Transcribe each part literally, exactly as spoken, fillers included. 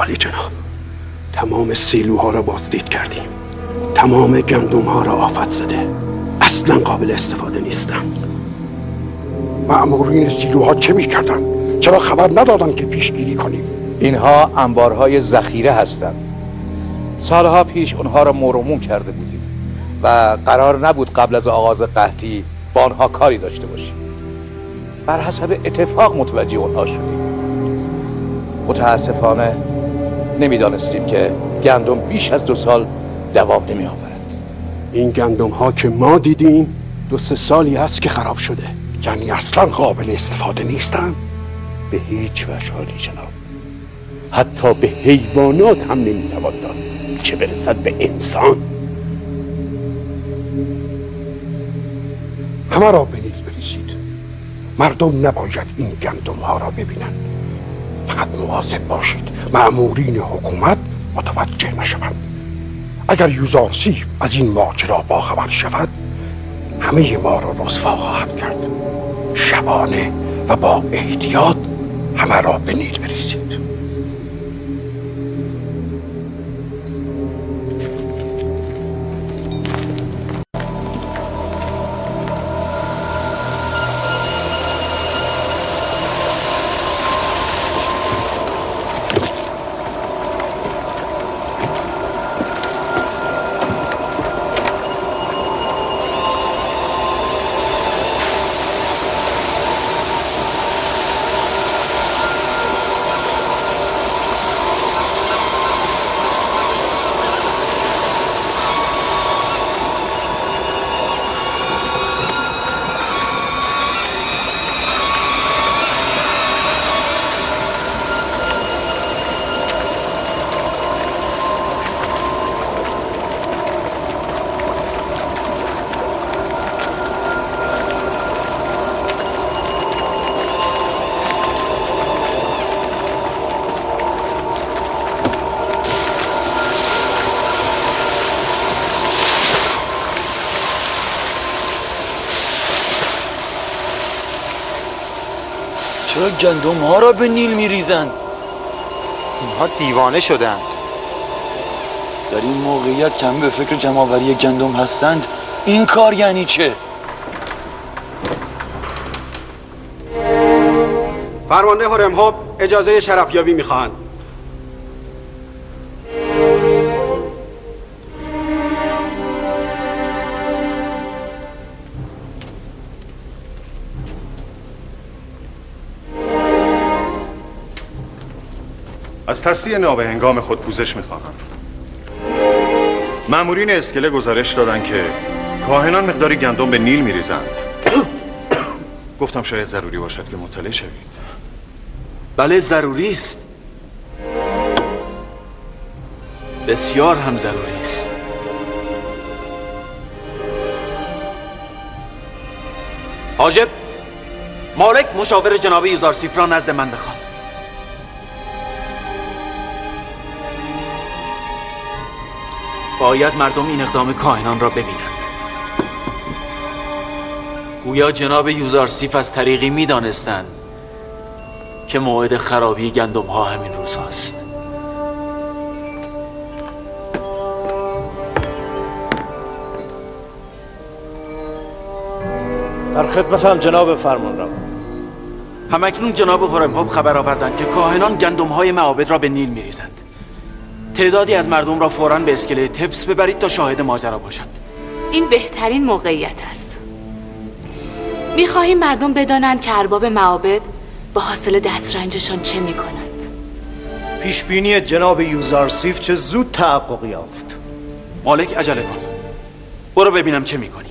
ولی جناب تمام سیلوها را بازدید کردیم، تمام گندم ها را آفت زده، اصلا قابل استفاده نیستن. مأمورین سیلوها چه میکردن؟ چرا خبر ندادن که پیشگیری کنیم؟ اینها انبارهای ذخیره هستند. سالها پیش اونها را مرموم کرده بودیم و قرار نبود قبل از آغاز قحطی با آنها کاری داشته باشیم. بر حسب اتفاق متوجه اونها شدیم. متاسفانه نمیدانستیم که گندم بیش از دو سال دوام نمی آورد. این گندم ها که ما دیدیم دو سه سالی هست که خراب شده. یعنی اصلا قابل استفاده نیستن؟ به هیچ وجه حالی جناب. حتی به حیوانات هم نمیتوان داد، چه برسد به انسان. همه را به نیز بریزید. مردم نباید این گندم ها را ببینند. فقط مواظب باشید مأمورین حکومت متوجه نشوند. اگر یوزارسیف از این ماجرا باخبر شود همه ما را رسوا خواهد کرد. شبانه و با احتیاط همه را به نیز بریزید. چرا گندم ها را به نیل میریزند؟ اینها دیوانه شدند. در این موقعیت کمی به فکر جمع‌آوری گندم هستند. این کار یعنی چه؟ فرمانده هرم‌هاب اجازه شرفیابی میخواهند. از تصدیه نابهنگام خود پوزش میخواهم. مأمورین اسکله گزارش دادن که کاهنان مقداری گندم به نیل میریزند. گفتم شاید ضروری باشد که مطلع شوید. بله ضروری است. بسیار هم ضروری است. حاجب، مالک مشاور جناب یوزارسیف را نزد من بخوان. باید مردم این اقدام کاهنان را ببینند. گویا جناب یوزارسیف از طریقی می دانستند که موعد خرابی گندم ها همین روز هست. در خدمتم جناب فرمانروا. همکنون جناب هرم‌هاب خبر آوردند که کاهنان گندم های معابد را به نیل می ریزند. تعدادی از مردم را فوراً به اسکله تبس ببرید تا شاهد ماجرا باشند. این بهترین موقعیت است. می‌خواهیم مردم بدانند که ارباب معابد با حاصل دسترنجشان چه می‌کنند. پیشبینی جناب یوزارسیف چه زود تحقق یافت. مالک عجله کن. برو ببینم چه می‌کنی.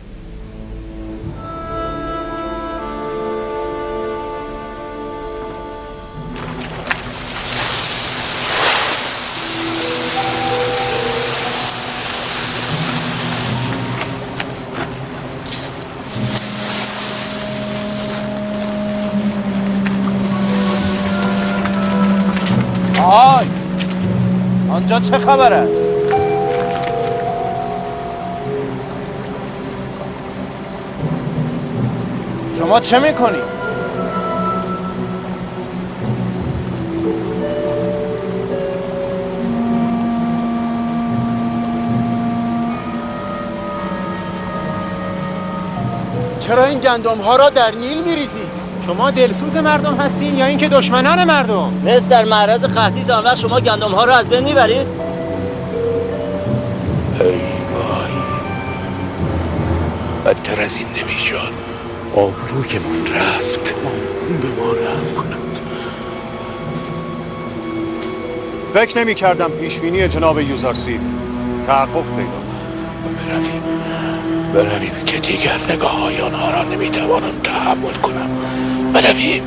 آی آنجا چه خبر است؟ شما چه میکنید؟ چرا این گندم ها را در نیل میریزید؟ شما دلسوز مردم هستین یا اینکه دشمنان مردم؟ مثل در معرض قحطی زمان وقت شما گندم ها را از بین میبرید؟ ای وای، بدتر از این نمیشد. آبروی من رفت. به ما رحم کند. فکر نمی کردم پیشبینی جناب یوزارسیف تحقق پیدا. برویم برویم که دیگر نگاه های آنها را نمیتوانم تحمل کنم. برویم.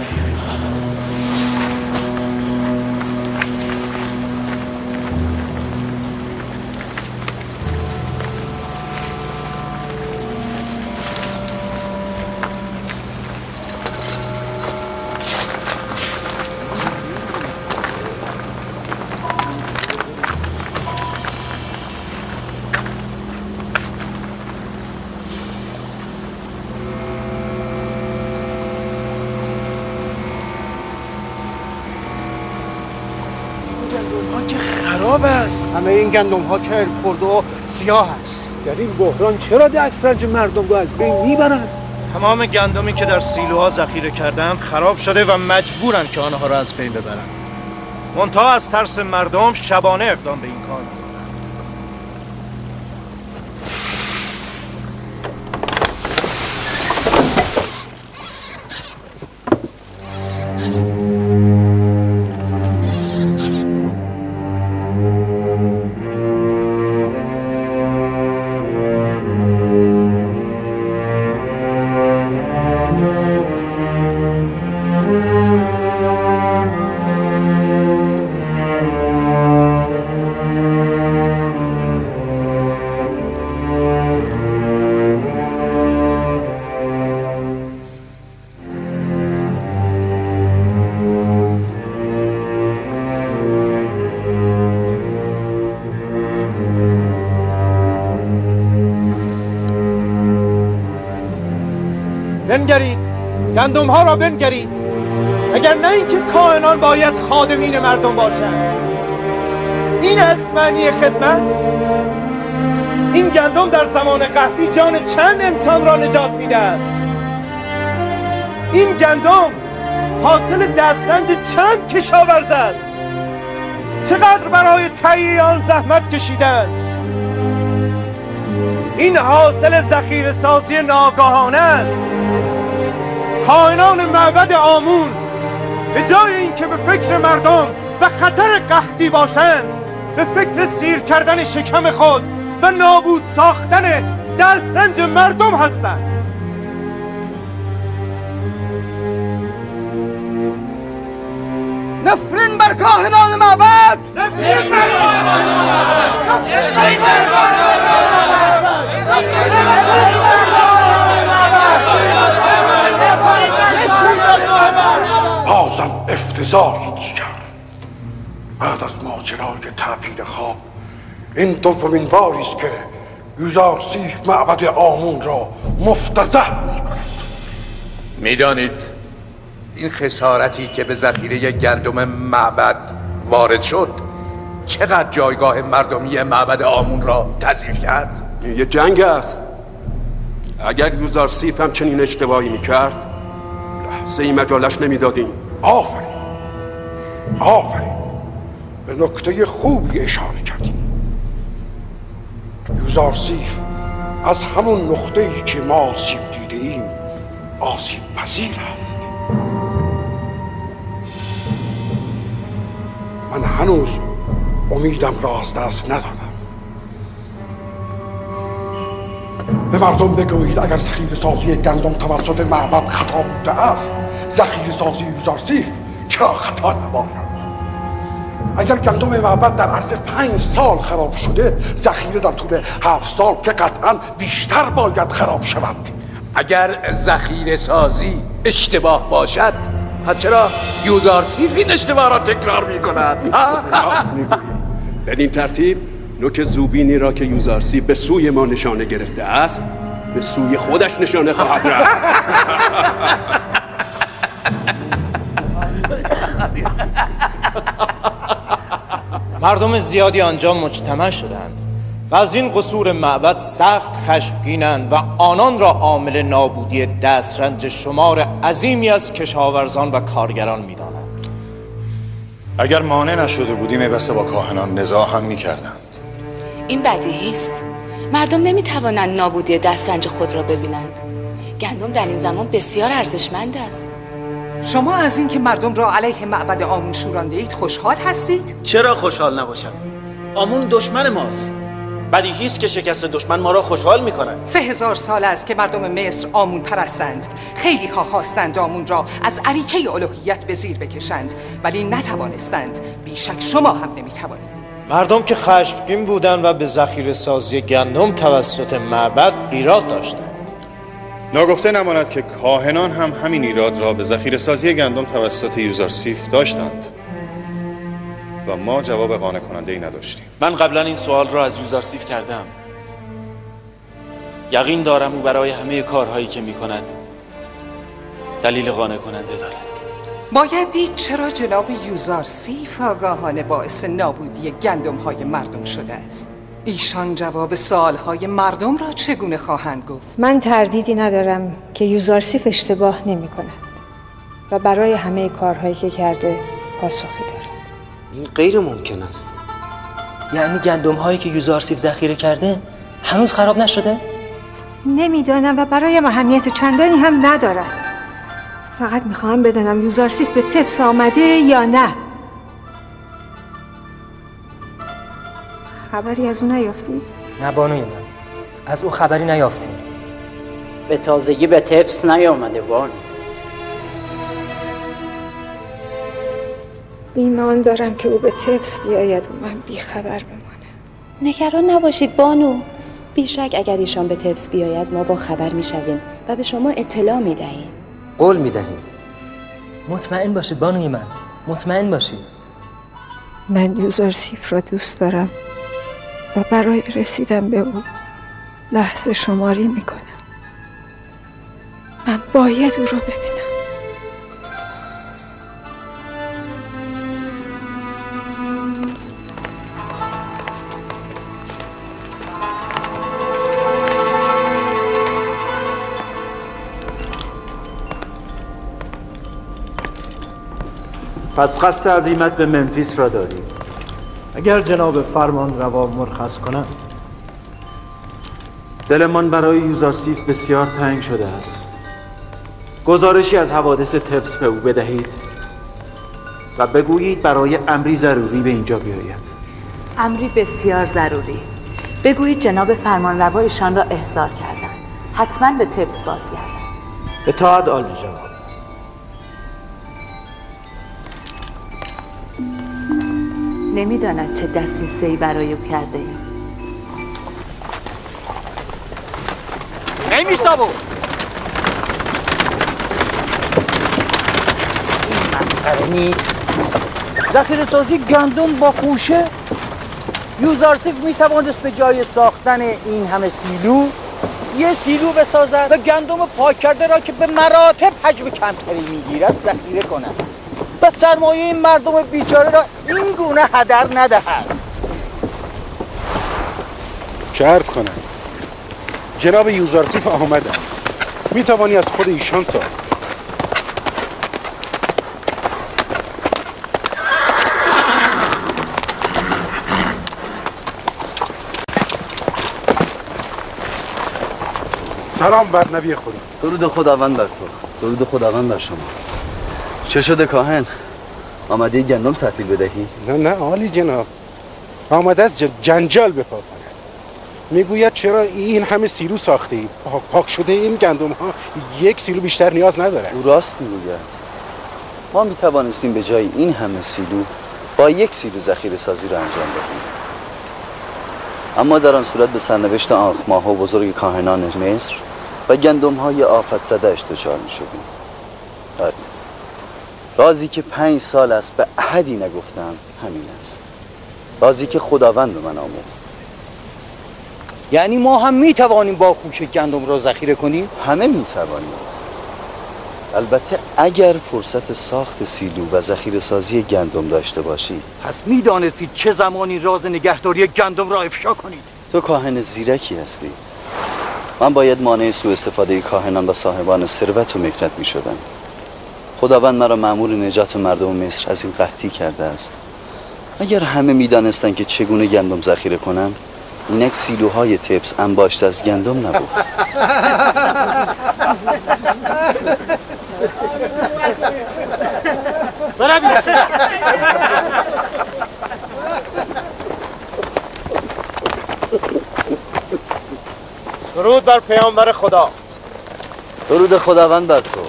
همه این گندم ها که خورده و سیاه است. در این بحران چرا دسترنج مردم رو از بین میبرند؟ تمام گندمی که در سیلوها ذخیره کردند خراب شده و مجبورند که آنها را از بین ببرند. منتها از ترس مردم شبانه اقدام به این کار میکنند. بنگرید، گندم ها را بنگرید. اگر نه اینکه کاهنان باید خادمین مردم باشند. این است معنی خدمت. این گندم در زمان قحطی جان چند انسان را نجات میدهد. این گندم حاصل دسترنج چند کشاورز است. چقدر برای تهیه آن زحمت کشیدند. این حاصل ذخیره سازی ناگاهانه است. کاهنان معبد آمون به جای اینکه به فکر مردم و خطر قحطی باشند، به فکر سیر کردن شکم خود و نابود ساختن دلسنج مردم هستند. نفرین بر کاهنان معبد! نفرین بر کاهنان معبد! نفرین بر بازم افتضاحی دیگر. بعد از ماجرای تعبیر خواب این دومین باری است که یوزارسیف معبد آمون را مفتضح می‌کند. میدانید این خسارتی که به ذخیره گندم معبد وارد شد چقدر جایگاه مردمی معبد آمون را تضعیف کرد؟ یه جنگ است. اگر یوزارسیف هم چنین اشتباهی میکرد لحظه ای مجالش نمیدادیم. آفرین آفرین، به نکته خوبی اشاره کردیم. یوزارسیف از همون نقطه‌ای که ما آسیب دیده ایم آسیب پذیر است. من هنوز امیدم را از دست ندادم. به مردم بگویید اگر ذخیره سازی گندم توسط معبد خطا بوده است، ذخیره سازی یوزارسیف چرا خطا نباشد؟ اگر گندم معبد در عرض پنج سال خراب شده، ذخیره در طول هفت سال که قطعا بیشتر باید خراب شود. اگر ذخیره سازی اشتباه باشد، پس چرا یوزارسیف این اشتباه را تکرار می کند؟ راست میگویی. به این ترتیب نوک زوبینی را که یوزارسیف به سوی ما نشانه گرفته است به سوی خودش نشانه خواهد رفت. مردم زیادی آنجا مجتمع شدند. و از این قصور معبد سخت خشمگینند و آنان را عامل نابودی دسترنج شمار عظیمی از کشاورزان و کارگران می‌دانند. اگر مانع نشده بودیم بسته با کاهنان نزاع هم می‌کردند. این بدیهی است. مردم نمی‌توانند نابودی دسترنج خود را ببینند. گندم در این زمان بسیار ارزشمند است. شما از این که مردم را علیه معبد آمون شورانده اید خوشحال هستید؟ چرا خوشحال نباشم؟ آمون دشمن ماست. بدیهی است که شکست دشمن ما را خوشحال می‌کند. سه هزار سال است که مردم مصر آمون پرستند. خیلی ها خواستند آمون را از اریکه الوهیت به زیر بکشند ولی نتوانستند. بیشک شما هم نمی‌توانید. مردم که خشمگین بودند و به ذخیره سازی گندم توسط معبد ایراد داشتند. ناگفته نماند که کاهنان هم همین ایراد را به ذخیره سازی گندم توسط یوزارسیف داشتند و ما جواب قانع کننده ای نداشتیم. من قبلا این سوال را از یوزارسیف کردم. یقین دارم او برای همه کارهایی که می کند دلیل قانع کننده دارد. باید دید چرا جناب یوزارسیف آگاهانه باعث نابودی گندم های مردم شده است. ایشان جواب سوالهای مردم را چگونه خواهند گفت؟ من تردیدی ندارم که یوزارسیف اشتباه نمی کند و برای همه کارهایی که کرده پاسخی دارد. این غیر ممکن است. یعنی گندم هایی که یوزارسیف ذخیره کرده هنوز خراب نشده؟ نمیدانم و برای اهمیت چندانی هم ندارد. فقط میخواهم بدانم یوزارسیف به تبس آمده یا نه. خبری از او نیافتید؟ نه بانوی من، از او خبری نیافتیم. به تازگی به تبس نیامده بانو. ایمان دارم که او به تبس بیاید و من بیخبر بمانم. نگران نباشید بانو. بیشک اگر ایشان به تبس بیاید ما با خبر میشویم و به شما اطلاع میدهیم. قول میدهیم. مطمئن باشید بانوی من، مطمئن باشید. من یوزارسیف را دوست دارم و برای رسیدن به او لحظه شماری میکنم. من باید او را ببینم. پس قصد عزیمت به منفیس را دارید. اگر جناب فرمان روا مرخص کنند. دلمان برای یوزارسیف بسیار تنگ شده است. گزارشی از حوادث تبس به او بدهید و بگویید برای امری ضروری به اینجا بیاید. امری بسیار ضروری. بگویید جناب فرمانروا ایشان را احضار کردند. حتما به تبس بازگردند. اطاعت عالی جناب. نمیداند چه دسیسه‌ای برای او کرده ایم. نمیشتابو این مسخره نیست. ذخیره سازی گندم با خوشه. یوزارسیف میتوانست به جای ساختن این همه سیلو یه سیلو بسازد و گندم پاک کرده را که به مراتب حجم کمتری میگیرد ذخیره کند و سرمایه این مردم بیچاره را این گونه هدر ندهد. چه عرض کنم؟ جناب یوزارسیف آمدن. می توانی از خود ایشان سوال. سلام بر نبی خدا. درود خداوند بر تو. درود خداوند بر شما. چه شده کاهن؟ آمده گندم تحویل بدهی؟ نه نه عالی جناب. آمده از جنجال بپا کند. میگوید چرا این همه سیلو ساخته اید؟ پاک شده این گندم ها یک سیلو بیشتر نیاز نداره. او راست میگوید. ما میتوانستیم به جای این همه سیلو با یک سیلو ذخیره سازی را انجام بدیم. اما در آن صورت به سرنوشت آخماه و بزرگ کاهنان مصر و گندم های آفت زده اش دچار می شدیم. آره. رازی که پنج سال است به احدی نگفتم همین است. رازی که خداوند به من آمود. یعنی ما هم می توانیم با خوشه گندم را ذخیره کنیم؟ همه می توانیم. البته اگر فرصت ساخت سیلو و ذخیره سازی گندم داشته باشید. پس می دانستید چه زمانی راز نگهداری گندم را افشا کنید؟ تو کاهن زیرکی هستی. من باید مانع سوء استفاده کاهنان و صاحبان ثروت و مکنت می شدم. خداوند مرا مأمور نجات مردم مصر از این قحطی کرده است. اگر همه می دانستن که چگونه گندم ذخیره کنن، اینک سیلوهای تبس انباشته از گندم نبود. درود بر پیامبر خدا. درود خداوند بر تو.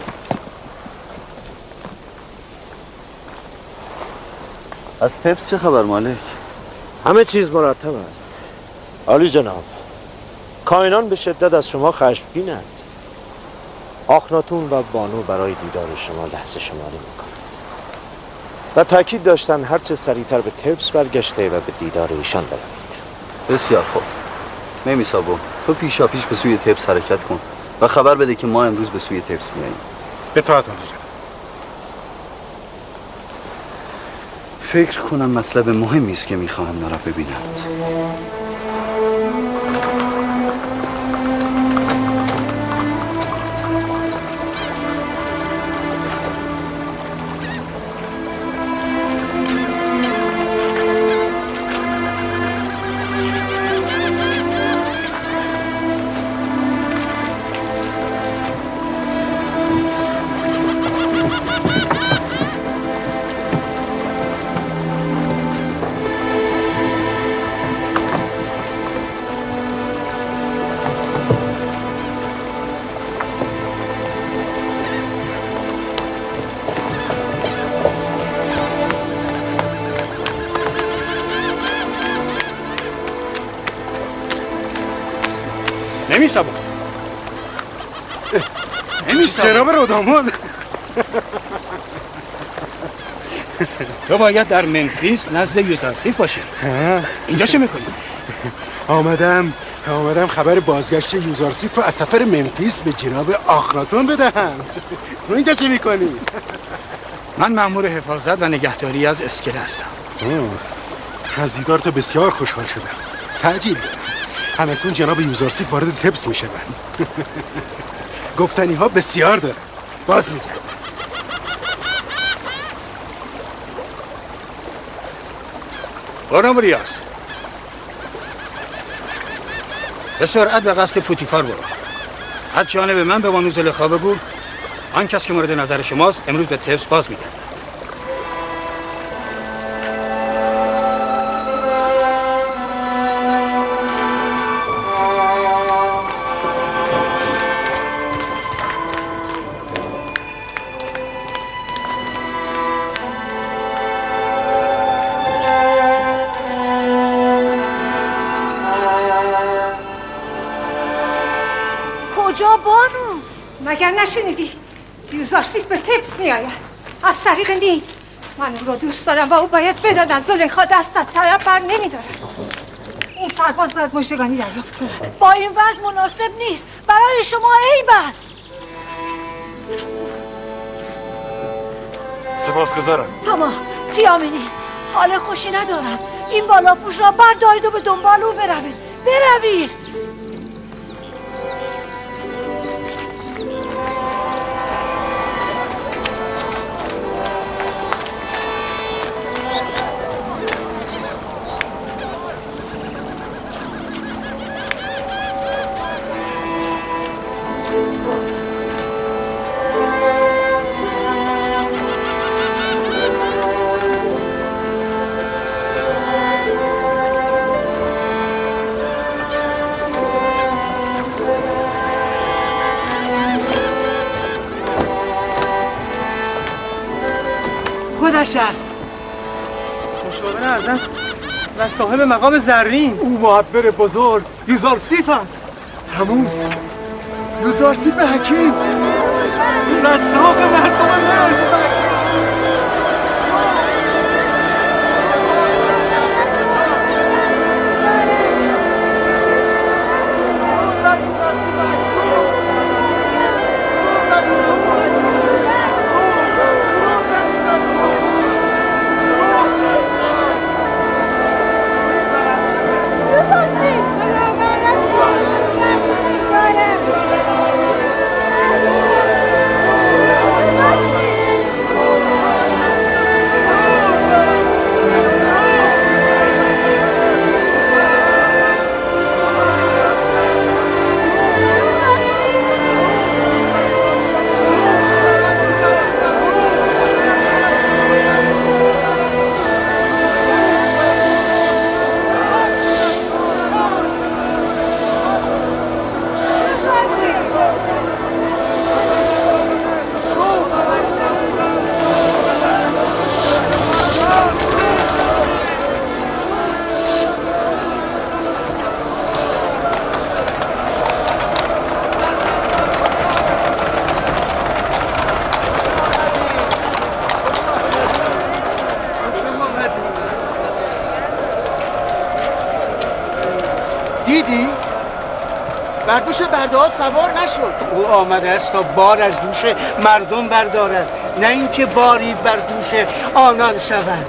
از تبس چه خبر مالک؟ همه چیز مرتب است. عالی جناب، کاهنان به شدت از شما خشمگینند. آخناتون و بانو برای دیدار شما لحظه شماری میکنند و تاکید داشتن هرچه سریعتر به تبس برگشته و به دیدار ایشان بروید. بسیار خوب. میمیسابو، تو پیشا پیش به سوی تبس حرکت کن و خبر بده که ما امروز به سوی تبس میاییم. اطاعت آنجا. فکر کنم مطلب مهمی است که میخواهم مرا ببینند. نمیسابو نمیسابو جناب رودامون، تو باید در منفیس نزد یوزارسیف باشی. اینجا چه میکنی؟ آمدم آمدم خبر بازگشت یوزارسیف رو از سفر منفیس به جناب آخناتون بدهم. تو اینجا چه میکنی؟ من مأمور حفاظت و نگهداری از اسکله هستم. از دیدار تو بسیار خوشحال شدم. تعجیل دارم. همکنون جناب یوزارسیف وارد تبس میشه. من گفتنی ها بسیار داره. باز میگم. برو ریاض، به سرعت به قصد پوتیفار برو. از جانب من به بانو زلیخا بگو آن کس که مورد نظر شماست امروز به تبس باز میگردد. کجا بانو؟ مگر نشنیدی؟ یوزارسیف به تبس می آید از طریق نیل. من او را دوست دارم و او باید بداند زلیخا دست از طرف بر نمی دارد. این سرباز باید مژدگانی دریافت کند. با این وضع مناسب نیست، برای شما عیب است. سپاسگزارم. تمام تیامینی، حال خوشی ندارم. این بالاپوش را بردارید و به دنبال او بروید. بروید. خودش است. مشاور اعظم و صاحب مقام زرین. او معبر بزرگ یوزارسیف است. رموز یوزارسیف حکیم، رساق مردم مصر. یوزارسیف بر دوش برده ها سوار نشد. او آمده است تا بار از دوش مردم بردارد، نه اینکه باری بر دوش آنان شود.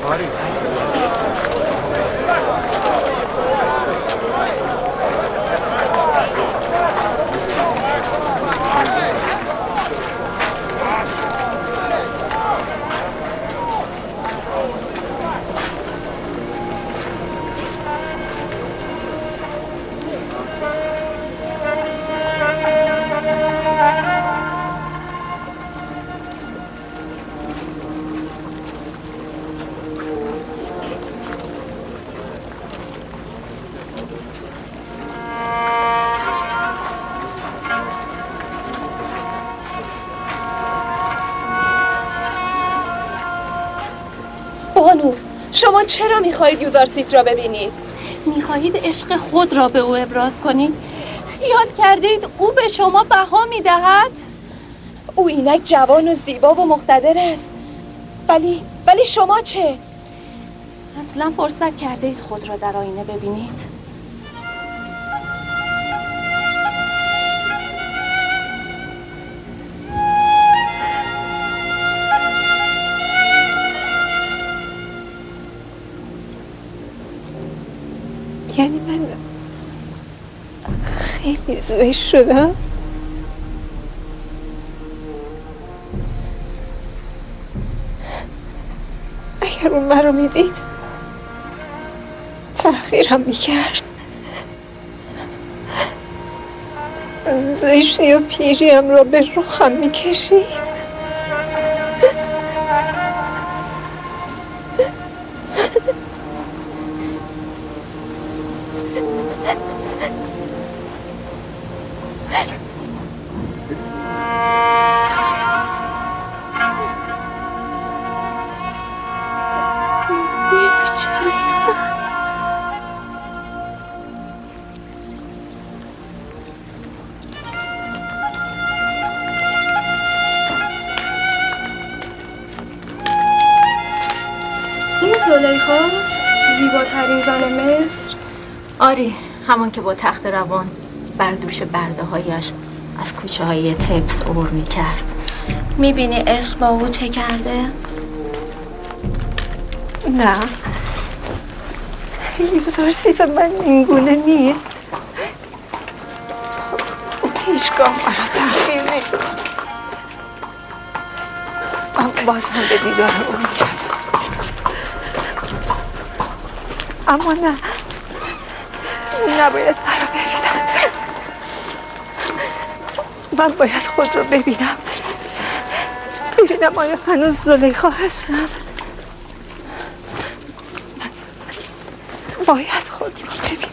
بانو، شما چرا میخواهید یوزارسیف را ببینید؟ میخواهید عشق خود را به او ابراز کنید؟ خیال کردید او به شما بها میدهد؟ او اینک جوان و زیبا و مقتدر است، ولی ولی شما چه؟ اصلا فرصت کرده اید خود را در آینه ببینید؟ یعنی من خیلی زشت شدم؟ اگر اون مرا میدید تحقیرم میکرد، زشتی و پیریم را به رخم میکشید. زلیخاست؟ زیباترین زن مصر؟ آری، همان که با تخت روان بر دوش برده هایش از کوچه های تبس عبور می کرد. می بینی عشق با او چه کرده؟ نه، یوزارسیف من اینگونه نیست. او هیچگاه مرا تحقیر نمی‌کند. من باز هم به دیدار او می‌روم، اما نه، نباید مرا ببیند. من باید خود را ببینم، ببینم آیا هنوز زلیخا هستم. من باید خود را ببینم.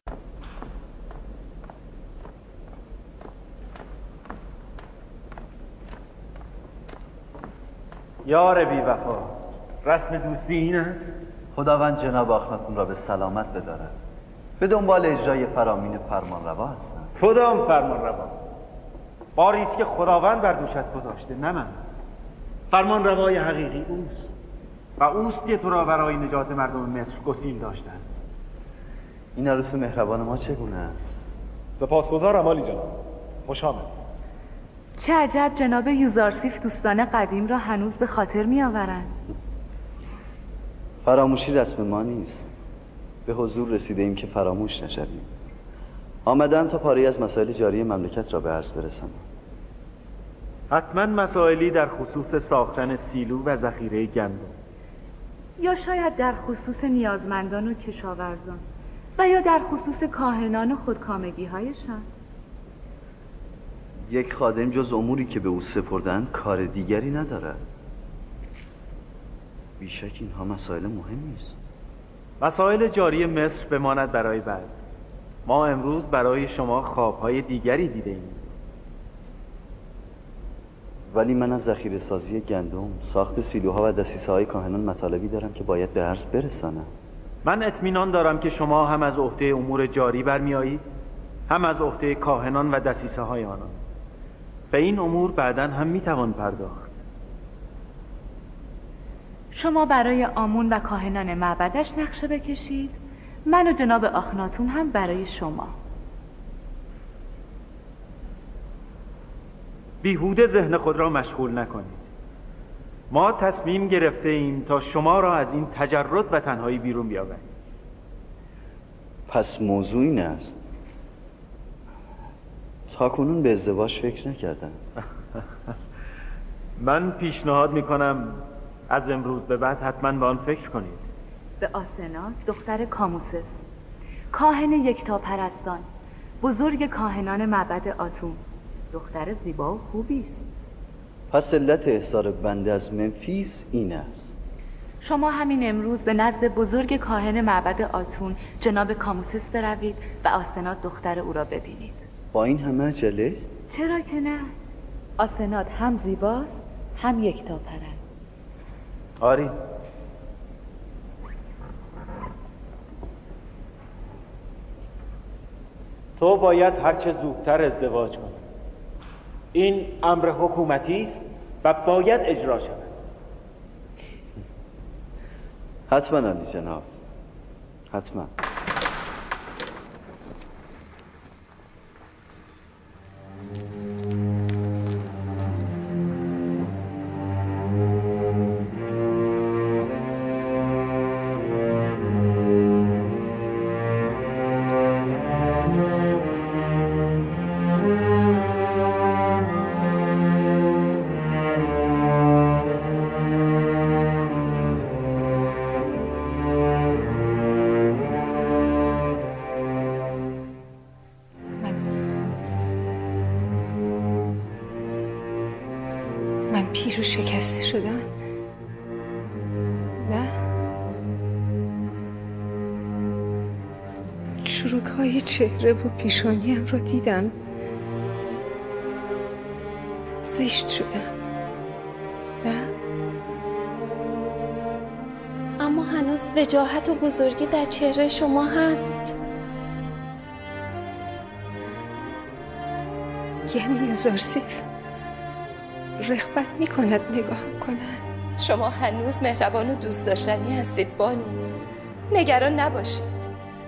یار بی وفا، رسم دوستی این است؟ خداوند جناب آخناتون را به سلامت بدارد. به دنبال اجرای فرامین فرمان روا هستند. کدام فرمان روا؟ باری است که خداوند بر دوشت گذاشته، نه من. فرمان روای حقیقی اوست و اوست که تو را برای نجات مردم مصر گسیل داشته است. این عروس مهربان ما چگونه اند؟ سپاسگزارم عالی جناب، خوش آمد. چه عجب جناب یوزارسیف دوستان قدیم را هنوز به خاطر می آورند. فراموشی رسم ما نیست. به حضور رسیده ایم که فراموش نشویم. آمدم تا پاره از مسائل جاری مملکت را به عرض برسانم. حتما مسائلی در خصوص ساختن سیلو و ذخیره گندم، یا شاید در خصوص نیازمندان و کشاورزان، و یا در خصوص کاهنان و خودکامگی هایشان. یک خادم جز اموری که به او سپردند کار دیگری ندارد. بیشک اینها مسائل مهمی است. مسائل جاری مصر بماند برای بعد. ما امروز برای شما خوابهای دیگری دیده ایم. ولی من از ذخیره سازی گندم، ساخت سیلوها و دسیسه های کاهنان مطالبی دارم که باید به عرض برسانم. من اطمینان دارم که شما هم از عهده امور جاری برمی آیید، هم از عهده کاهنان و دسیسه های آنان. به این امور بعداً هم می توان پرداخت. شما برای آمون و کاهنان معبدش نقشه بکشید، من و جناب آخناتون هم برای شما. بیهوده ذهن خود را مشغول نکنید. ما تصمیم گرفته ایم تا شما را از این تجرد و تنهایی بیرون بیاوریم. پس موضوع این است. تا کنون به ازدواج فکر نکردم. من پیشنهاد میکنم از امروز به بعد حتما به آن فکر کنید. به آسنا دختر کاموسس، کاهن یکتا پرستان، بزرگ کاهنان معبد آتون، دختر زیبا و خوبی است. پس علت احضار بنده از منفیس این است. شما همین امروز به نزد بزرگ کاهن معبد آتون جناب کاموسس بروید و آسنات دختر او را ببینید. با این همه عجله؟ چرا که نه؟ آسنات هم زیباست هم یکتا پرست. آری. تو باید هرچه زودتر ازدواج کنی. این امر حکومتی است و باید اجرا شود. حتما علی جناب، حتما. رو شکسته شدم؟ نه، چروک های چهره و پیشانیم رو دیدم، زشت شدم. نه، اما هنوز وجاهت و بزرگی در چهره شما هست. یعنی یوزارسیف رغبت می کند نگاهم کند؟ شما هنوز مهربان و دوست داشتنی هستید بانو، نگران نباشید.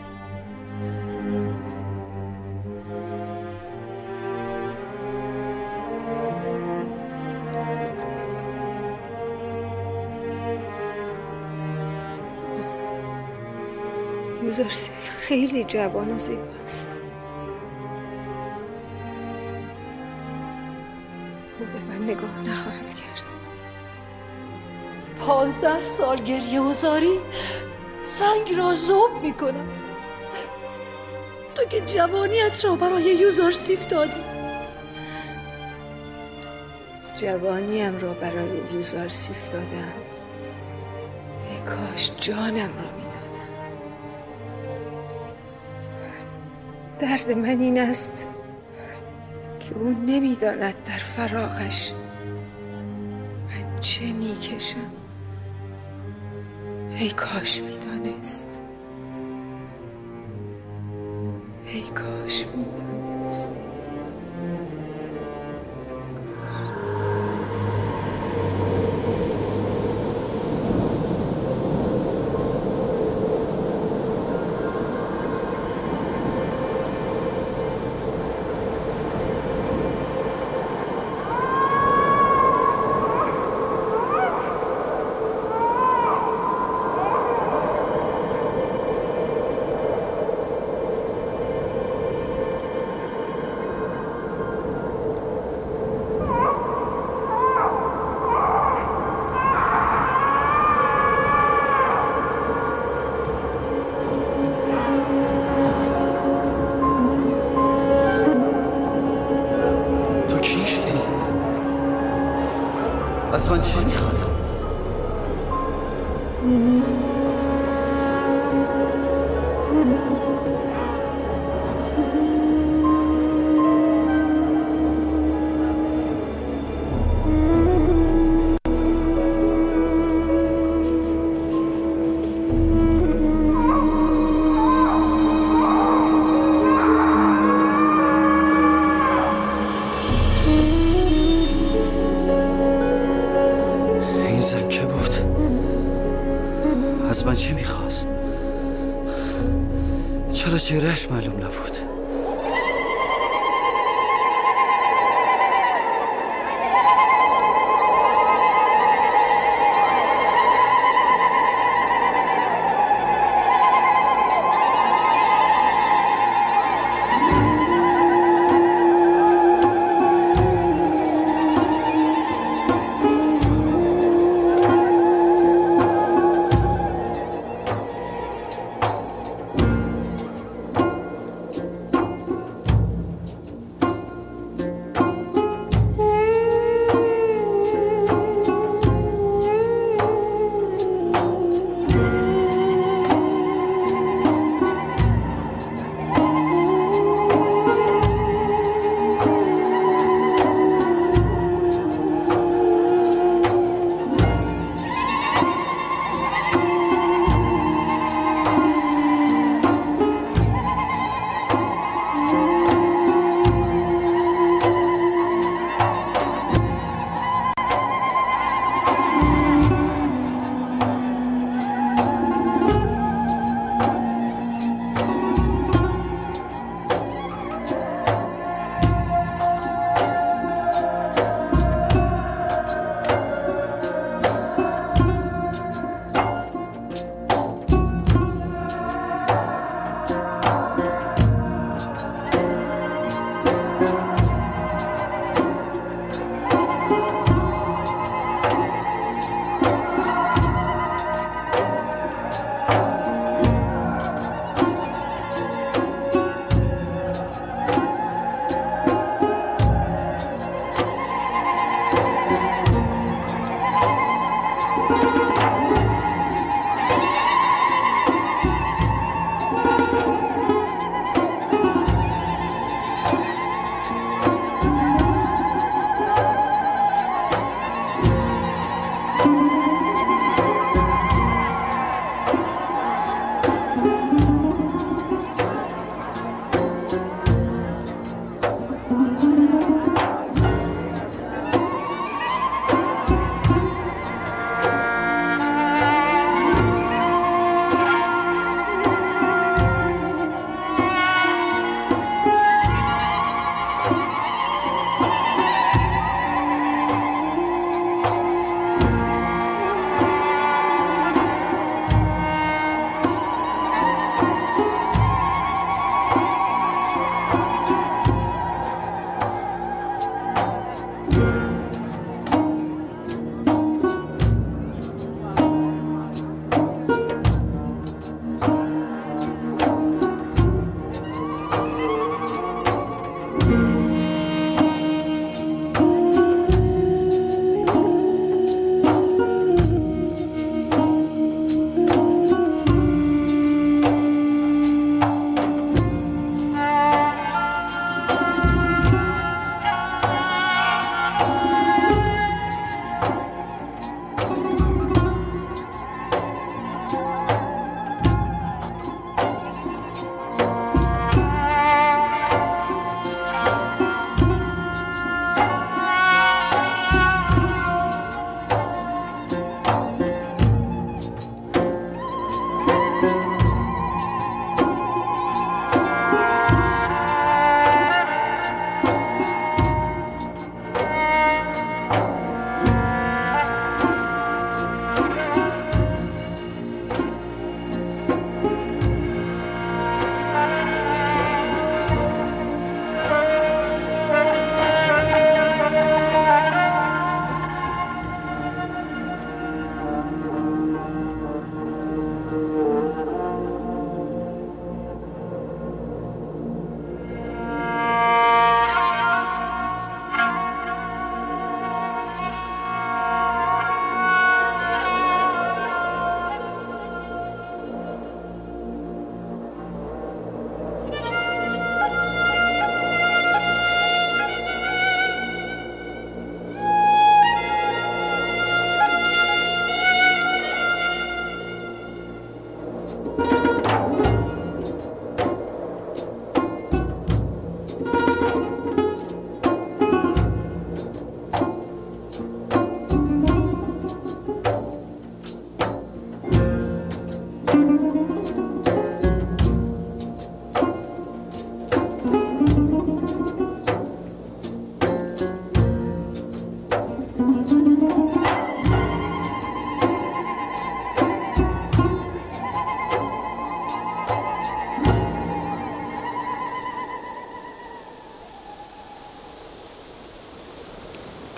یوزارسیف خیلی جوان و زیباست. او به من نگاه نخواهد کرد. پانزده سال گریه و زاری سنگ را ذوب میکنم. تو که جوانیت را برای یوزارسیف دادی. جوانیم را برای یوزارسیف دادم. ای کاش جانم را میدادم. درد من این است که او نمیداند در فراقش من چه میکشم. ای کاش میدانست، ای کاش میدانست. از من چی میخواد؟ من چی میخواست؟ چرا چهرهش معلوم نبود؟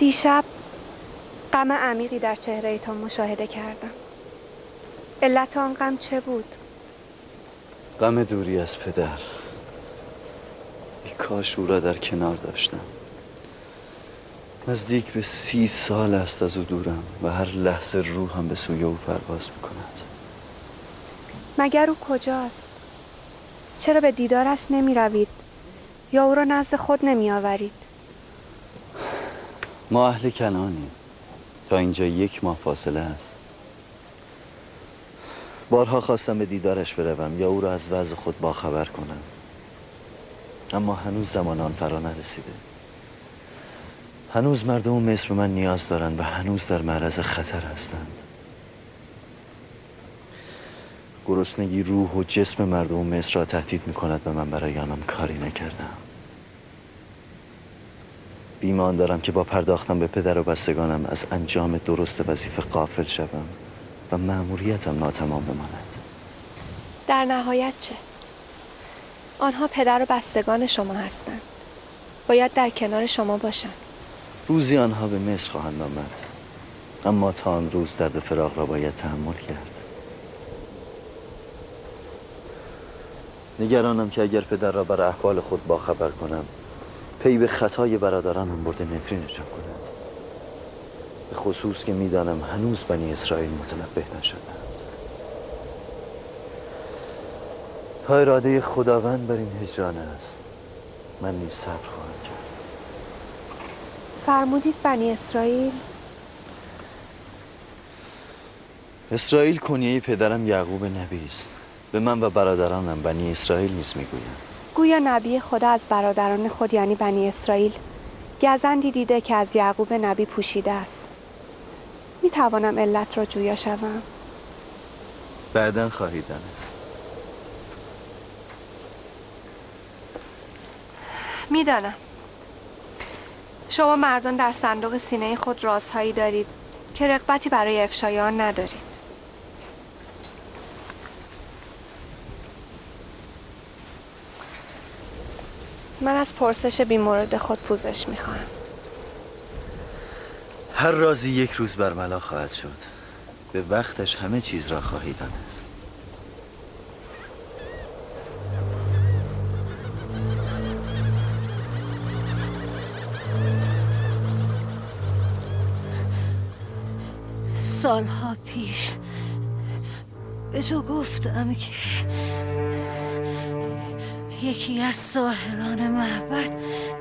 دیشب غم عمیقی در چهره تو مشاهده کردم. علت آن غم چه بود؟ غم دوری از پدر. ای کاش او را در کنار داشتم. نزدیک به سی سال است از او دورم و هر لحظه روحم به سوی او پرواز میکند. مگر او کجاست؟ چرا به دیدارش نمی روید یا او را نزد خود نمی آورید؟ ما اهل کنعانیم. تا اینجا یک ماه فاصله است. بارها خواستم به دیدارش بروم یا او را از وضع خود باخبر کنم، اما هنوز زمان آن فرا نرسیده. هنوز مردم مصر به من نیاز دارند و هنوز در معرض خطر هستند. گرسنگی روح و جسم مردم مصر را تهدید می کند و من برای آنان کاری نکردم. بیمان دارم که با پرداختم به پدر و بستگانم از انجام درست وظیفه غافل شوم و مأموریتم ناتمام بماند. در نهایت چه؟ آنها پدر و بستگان شما هستند. باید در کنار شما باشند. روزی آنها به مصر خواهند آمد، اما تا آن روز درد فراق را باید تحمل کرد. نگرانم که اگر پدر را بر احوال خود باخبر کنم، پی به خطای برادرانم برده نفرینشان کند، به خصوص که میدانم هنوز بنی اسرائیل متنبه نشدند. تا اراده خداوند بر این هجران است، من نیز صبر خواهم کرد. فرمودید بنی اسرائیل؟ اسرائیل کنیه پدرم یعقوب نبی است. به من و برادرانم بنی اسرائیل نیز میگویند. گویا نبی خدا از برادران خود یعنی بنی اسرائیل گزندی دیده که از یعقوب نبی پوشیده است. می توانم علت را جویا شوم؟ بعداً خواهی دانست. میدانم شما مردان در صندوق سینه خود رازهایی دارید که رغبتی برای افشای آن ندارید. من از پرسش بیمورد خود پوزش میخواهم. هر رازی یک روز برملا خواهد شد. به وقتش همه چیز را خواهی دانست. سالها پیش به تو گفتم که یکی از ساحران معبد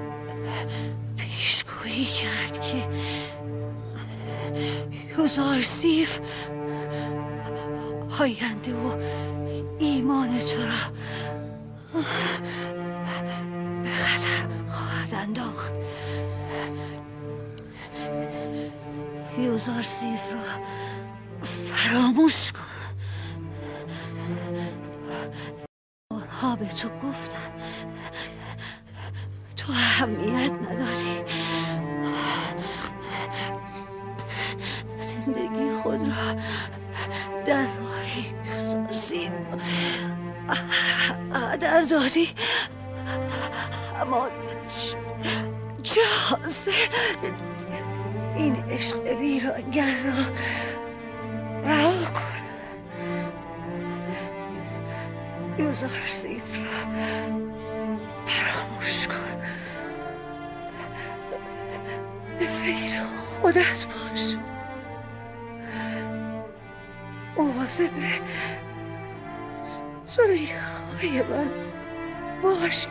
پیشگویی کرد که یوزارسیف آینده و ایمان تو را به خطر خواهد انداخت. یوزارسیف را فراموش کن. بارها به تو گفتم، تو اهمیت نداری. زندگی خود را در راه یوزارسیف هدر دادی، اما چه حاصل؟ این عشق ویرانگر را رها کن. یوزارسیف را فراموش کن. به فکر خودت باش. مواظب زلیخای من باش.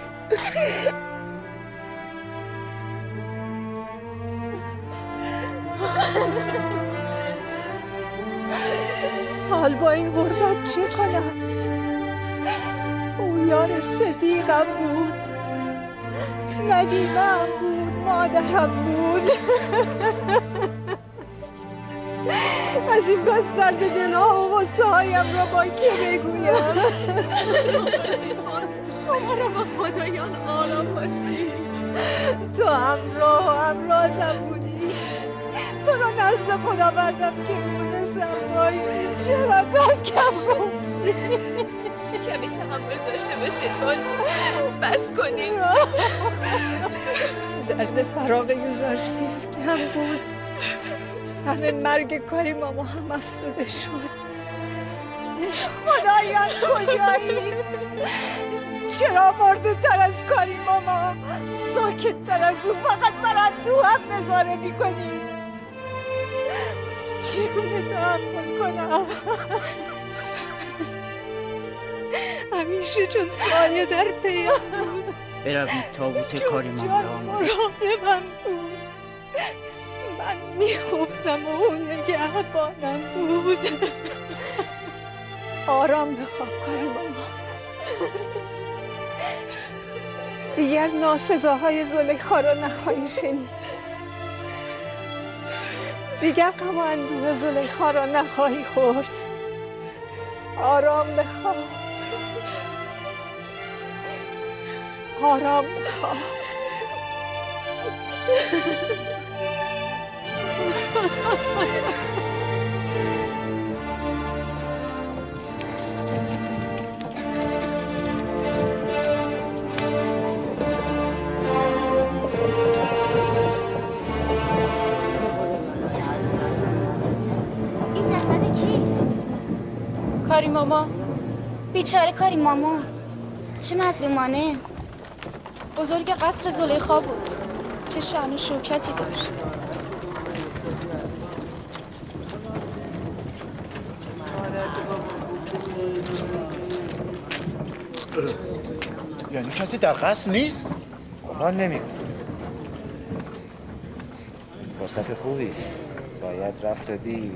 حال با این غربت چه کنم؟ او یار صدیقم بود، ندیمم بود، مادرم بود. از این پس درد دلها و غصه هایم را با که بگویم؟ شما را با خدایان آرام باشید. تو همراه و همرازم بودی، تو را نزد خدا بردم که مونسم باشی. چرا ترکم گفتی؟ کمی تحمل داشته باشید بانو، بس کنید. درد فراق یوزارسیف هم بود همه مرگ کاری ماما هم افسوده شد. خدایان کجایی؟ چرا مرده تر از کاری ماما ساکت تر از او فقط بر اندوه هم نظاره میکنید؟ چگونه تحمل کنم؟ همیشه چون سایه در پیم بود. بروید تابوت کاری ماما را آماده. مراقبم بود. من میخوفتم و او نگهبانم بود. آرام بخواب کاری ماما. دیگر ناسزاهای زلیخا را نخواهی شنید. دیگر غم و اندوه زلیخا را نخواهی خورد. آرام بخواب. آرام بخواب. این جسد کیست؟ کاری ماما. بیچاره کاری ماما، چه مظلومانه. بزرگ قصر زلیخا بود، چه شأن و شوکتی داشت. یعنی کسی در قصر نیست؟ گمان نمی‌کنم. فرصت خوبی است، باید رفت و دید.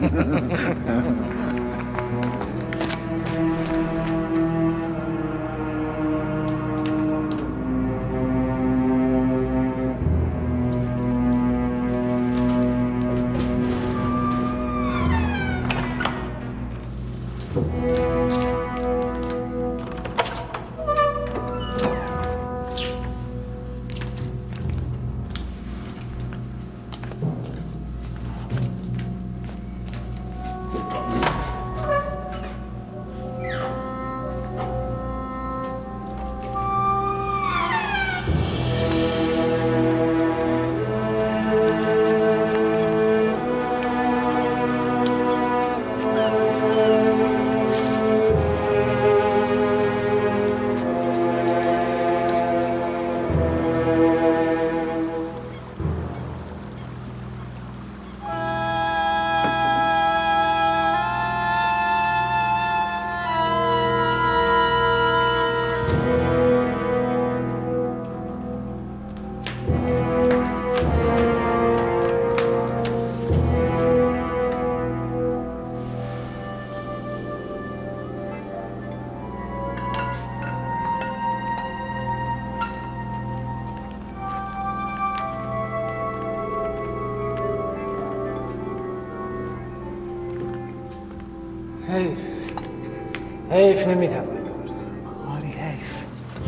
حیف حیف نمیتونم. آری حیف.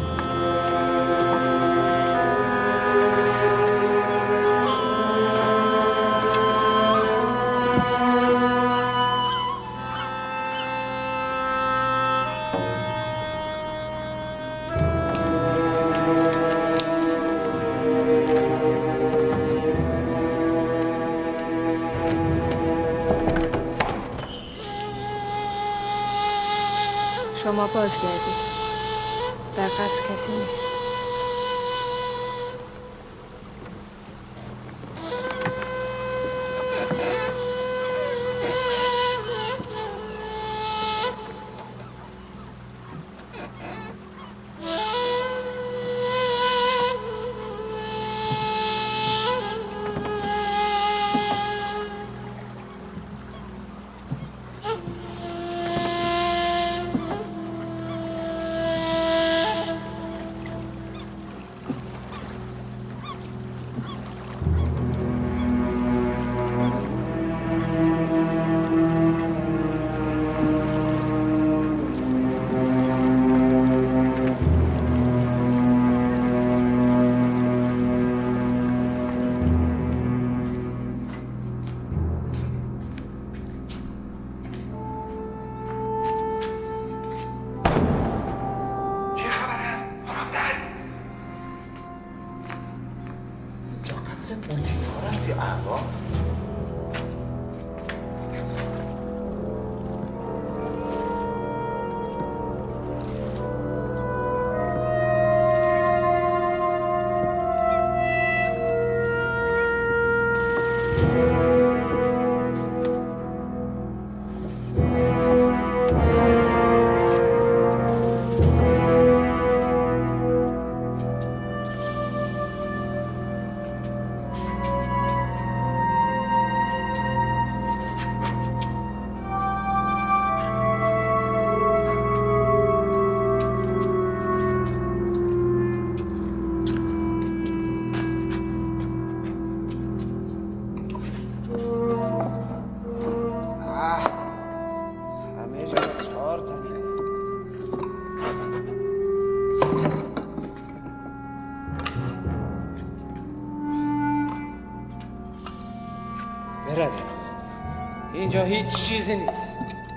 شما بازگردید. در قصر کسی نیست. برویم. اینجا هیچ چیزی نیست.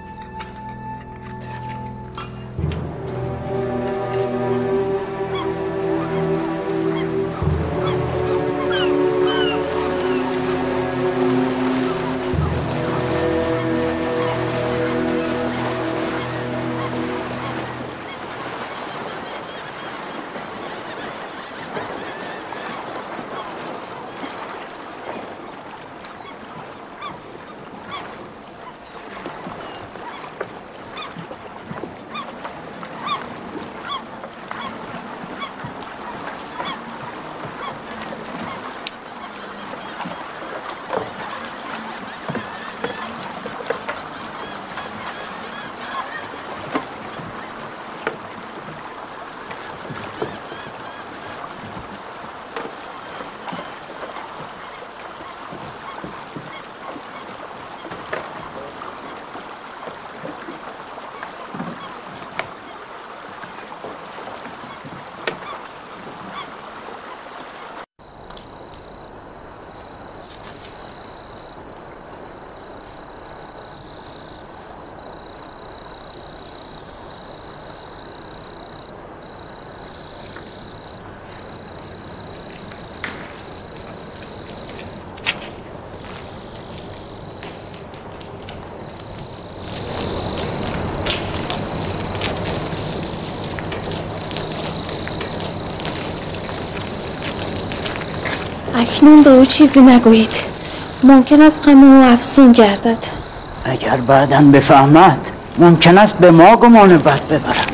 اکنون به او چیزی نگویید. ممکن است غم او افزون گردد. اگر بعداً بفهمد ممکن است به ما گمان بد ببرد.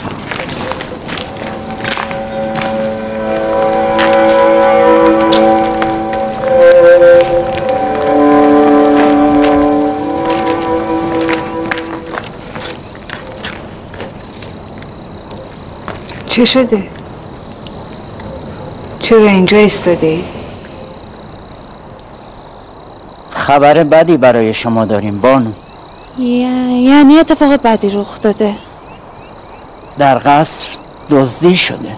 چه شده؟ چرا اینجا ایستاده ای؟ خبر بدی برای شما داریم بانو. یعنی اتفاق بدی رخ داده؟ در قصر دزدی شده.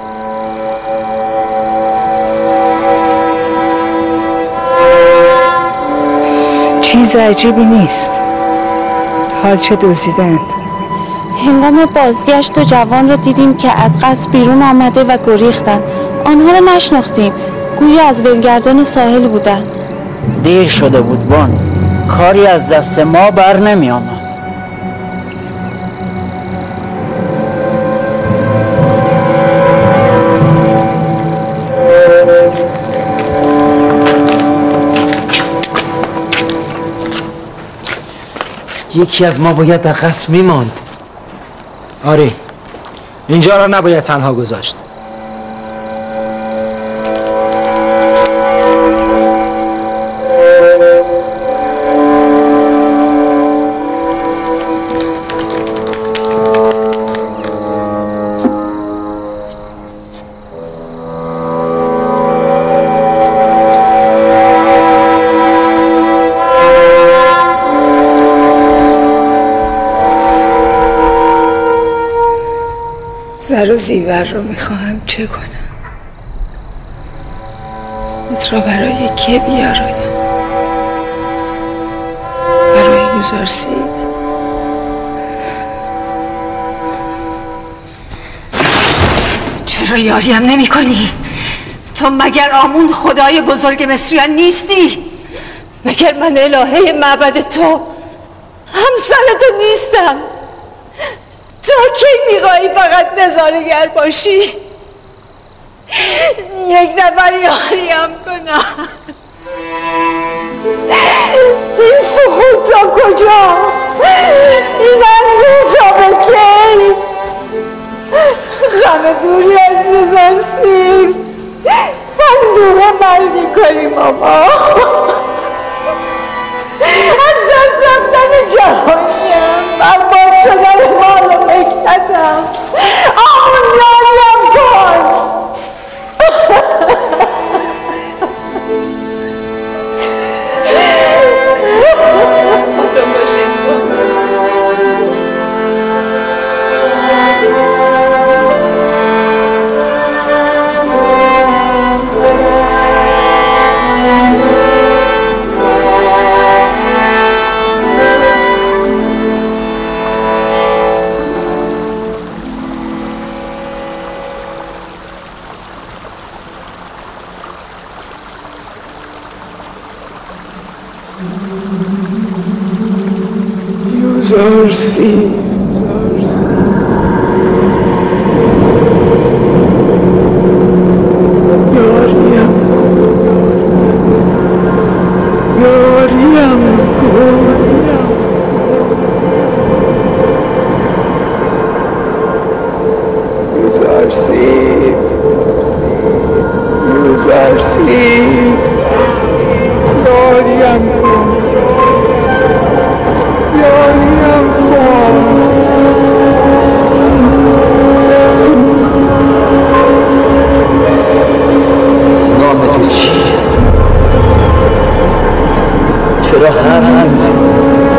چیز عجیبی نیست. حال چه دزدیدند؟ هنگام بازگشت دو جوان را دیدیم که از قصر بیرون آمده و گریختند. آنها را نشناختیم. گویا از ولگردان ساحل بودند. دیر شده بود بانو. کاری از دست ما بر نمی آمد. یکی از ما باید در قصر میماند. آره، اینجا را نباید تنها گذاشت. زر و زیور رو میخواهم چه کنم؟ خود را برای که بیارایم؟ برای یوزارسید؟ چرا یاریم نمی کنی؟ تو مگر آمون خدای بزرگ مصریان نیستی؟ مگر من الهه معبد تو همسر تو نیستم؟ تو کی میخوایی فقط نظاره‌گر باشی؟ یک نفر یاریم کنم. این سکوت تا کجا؟ این اندوه تا به کی؟ غم دوری از یوزرسیف، اندوه مرگی کنی ماما. از دست رفتن جهانیم، برباد شدن مال و مکنتم، آمون یاریم کن. آرام باشید یوزرسیف، یاریم کن، یاریم کن. یوزرسیف، یوزرسیف، یاریم کن، یاریم کن. نام تو چیست؟ چرا حرف نمیزنی؟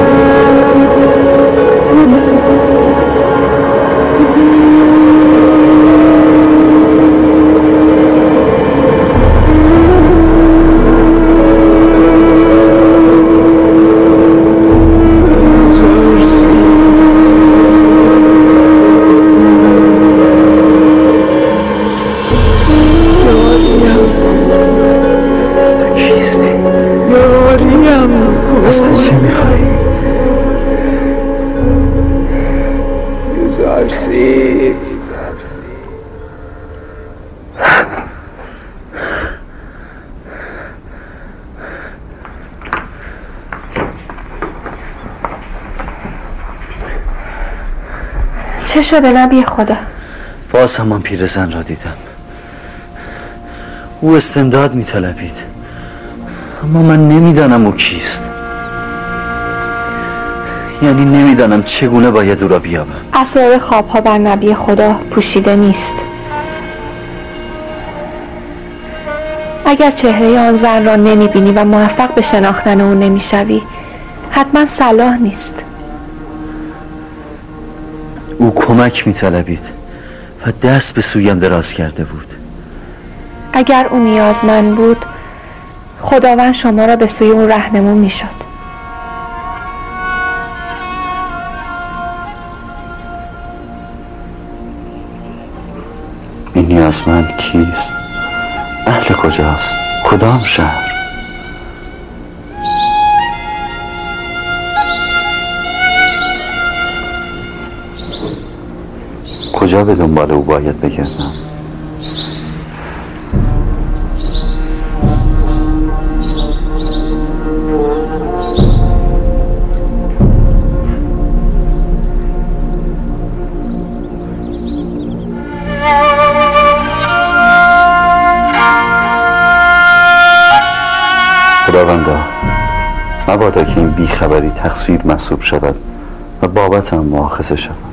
از من چه میخوایی؟ یوزرسیف، چه شده نبی خدا؟ باز همان پیرزن را دیدم. او استمداد میطلبید، اما من نمیدانم او کیست. یعنی نمیدانم چگونه باید او را بیابم. اسرار خوابها بر نبی خدا پوشیده نیست. اگر چهره آن زن را نمیبینی و موفق به شناختن او نمیشوی، حتما صلاح نیست. او کمک میطلبید و دست به سویم دراز کرده بود. اگر او نیازمند بود، خداوند شما را به سوی او راهنمون میشد. این نیازمند کیست؟ اهل کجاست؟ کدام شهر؟ کجا به دنبال او باید بگردم؟ خداوندا، مبادا که این بیخبری تقصیر محسوب شود و بابت هم مؤاخذه شود.